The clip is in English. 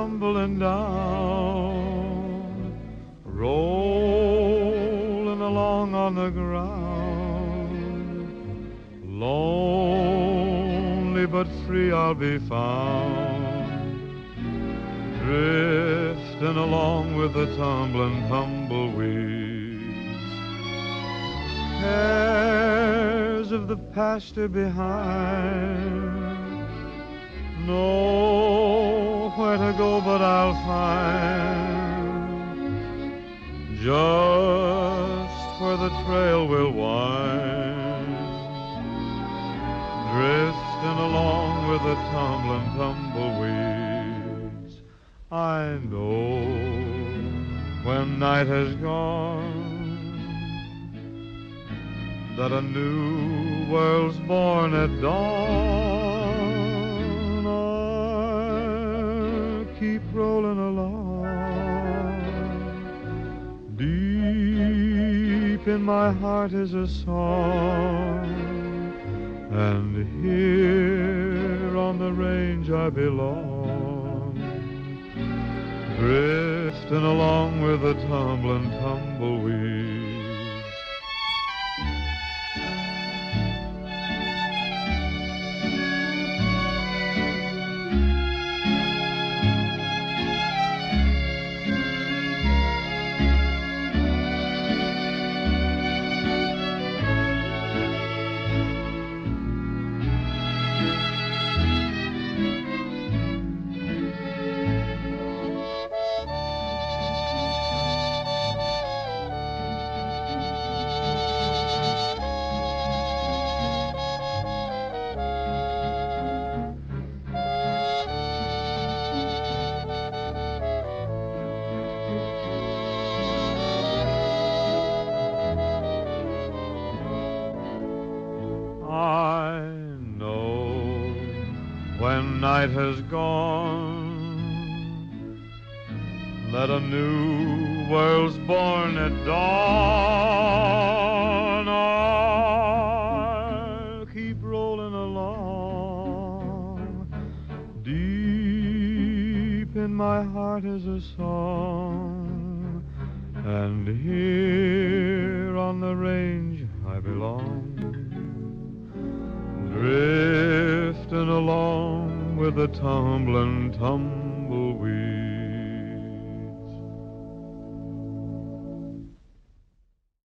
tumbling down, rolling along on the ground. Lonely but free I'll be found, drifting along with the tumbling tumbleweeds. Cares of the past are behind, nowhere to go but I'll find just where the trail will wind, drifting along with the tumbling tumbleweeds. I know when night has gone that a new world's born at dawn. I'll keep rolling along. Deep in my heart is a song, and here on the range I belong, drifting along with the tumbling tumbleweeds. I know when night has gone that a new world's born at dawn. I'll keep rolling along. Deep in my heart is a song, and here on the range I belong, drifting along with the tumbling